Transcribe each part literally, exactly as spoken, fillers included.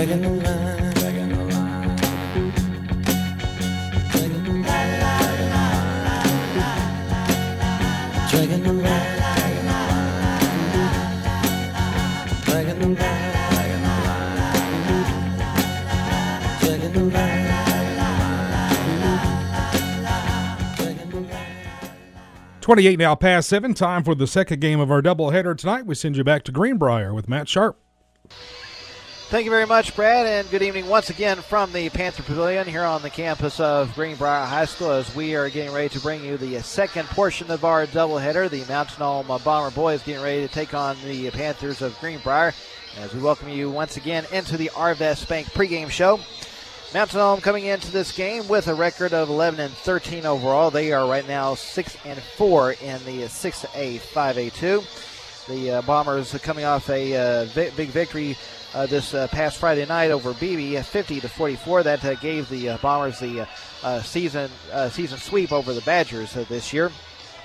Dragging the line. Dragging the line. Dragging the line. Dragging the line. Dragging the line. twenty-eight now past seven. Time for the second game of our doubleheader tonight. We send you back to Greenbrier with Matt Sharp. Thank you very much, Brad, and good evening once again from the Panther Pavilion here on the campus of Greenbrier High School as we are getting ready to bring you the second portion of our doubleheader. The Mountain Home Bomber boys getting ready to take on the Panthers of Greenbrier as we welcome you once again into the Arvest Bank pregame show. Mountain Home coming into this game with a record of eleven and thirteen overall. They are right now six and four in the six A five A two. The uh, Bombers are coming off a uh, vi- big victory uh, this uh, past Friday night over Beebe, fifty to forty-four. That uh, gave the uh, Bombers the uh, uh, season uh, season sweep over the Badgers uh, this year.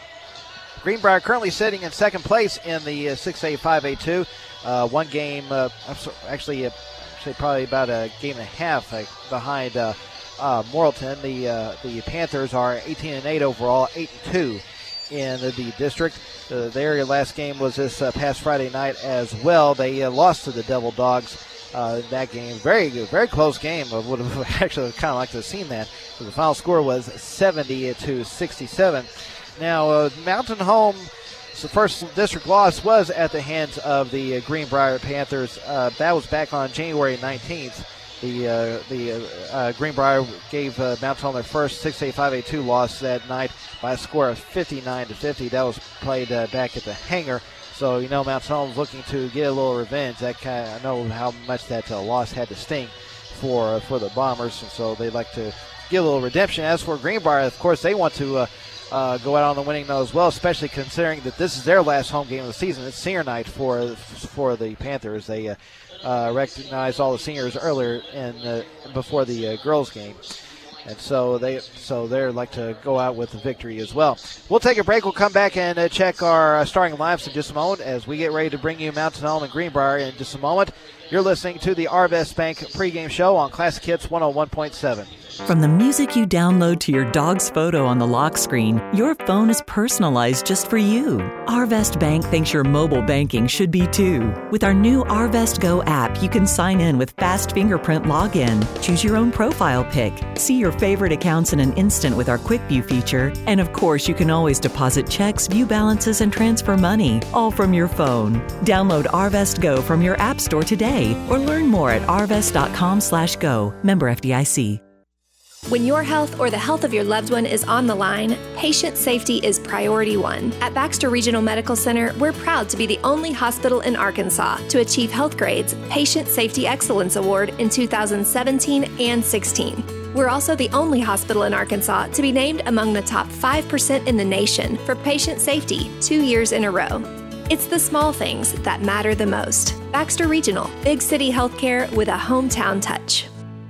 Greenbrier currently sitting in second place in the uh, six A five A two. Uh, one game, uh, actually. Uh, Actually, probably about a game and a half uh, behind uh, uh, Morrilton. The uh, the Panthers are eighteen and eight overall, eight and two in the, the district. Uh, their last game was this uh, past Friday night as well. They uh, lost to the Devil Dogs uh, in that game. Very good, very close game. I would have actually kind of liked to have seen that. So the final score was seventy to sixty-seven. Now, uh, Mountain Home. The first district loss was at the hands of the uh, Greenbrier Panthers. Uh, that was back on January nineteenth. The uh, the uh, uh, Greenbrier gave uh, Mountain Home their first six A five A two loss that night by a score of fifty-nine to fifty. That was played uh, back at the hangar. So you know Mountain Home's looking to get a little revenge. That kind of, I know how much that uh, loss had to sting for uh, for the Bombers, and so they'd like to get a little redemption. As for Greenbrier, of course, they want to. Uh, Uh, go out on the winning note as well, especially considering that this is their last home game of the season. It's senior night for for the Panthers. They uh, uh, recognized all the seniors earlier in uh, before the uh, girls' game, and so they so they're like to go out with a victory as well. We'll take a break. We'll come back and uh, check our uh, starting lineups in just a moment as we get ready to bring you Mountain Home and Greenbrier in just a moment. You're listening to the Arvest Bank pregame show on Classic Hits one oh one point seven. From the music you download to your dog's photo on the lock screen, your phone is personalized just for you. Arvest Bank thinks your mobile banking should be too. With our new Arvest Go app, you can sign in with fast fingerprint login, choose your own profile pic, see your favorite accounts in an instant with our Quick View feature, and of course, you can always deposit checks, view balances, and transfer money, all from your phone. Download Arvest Go from your app store today or learn more at arvest.com slash go. Member F D I C. When your health or the health of your loved one is on the line, patient safety is priority one. At Baxter Regional Medical Center, we're proud to be the only hospital in Arkansas to achieve Health Grade's Patient Safety Excellence Award in two thousand seventeen and sixteen. We're also the only hospital in Arkansas to be named among the top five percent in the nation for patient safety two years in a row. It's the small things that matter the most. Baxter Regional, big city healthcare with a hometown touch.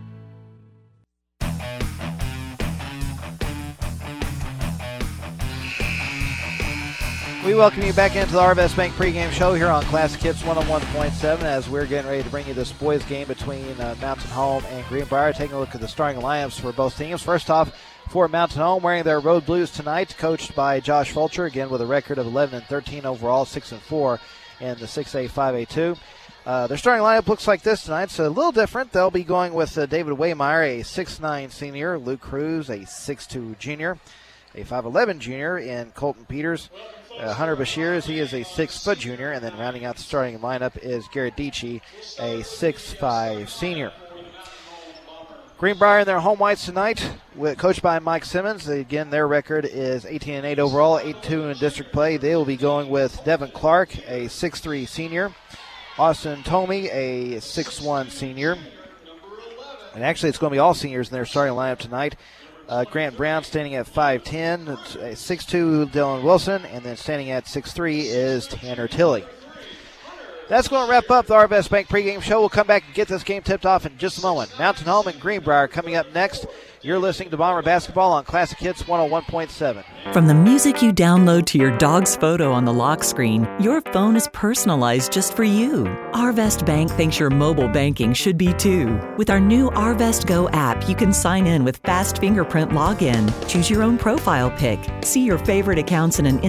We welcome you back into the Arvest Bank pregame show here on Classic Hits one oh one point seven as we're getting ready to bring you this boys game between uh, Mountain Home and Greenbrier. Taking a look at the starting lineups for both teams. First off, for Mountain Home, wearing their road blues tonight, coached by Josh Fulcher, again with a record of eleven and thirteen overall, six and four in the six A five A two. Uh, their starting lineup looks like this tonight. It's a little different. They'll be going with uh, David Waymeyer, a six nine senior, Luke Cruz, a six two junior, a five eleven junior in Colton Peters. Uh, Hunter Bashir, he is a six-foot junior, and then rounding out the starting lineup is Garrett Dietschy, a six five senior. Greenbrier in their home whites tonight, with, coached by Mike Simmons. Again, their record is eighteen and eight overall, eight two in district play. They will be going with Devin Clark, a six three senior, Austin Tomey, a six one senior, and actually it's going to be all seniors in their starting lineup tonight. Uh, Grant Brown standing at five ten, six two Dylan Wilson, and then standing at six three is Tanner Tilley. That's going to wrap up the Arvest Bank pregame show. We'll come back and get this game tipped off in just a moment. Mountain Home and Greenbrier coming up next. You're listening to Bomber Basketball on Classic Hits one oh one point seven. From the music you download to your dog's photo on the lock screen, your phone is personalized just for you. Arvest Bank thinks your mobile banking should be too. With our new Arvest Go app, you can sign in with fast fingerprint login, choose your own profile pic, see your favorite accounts in an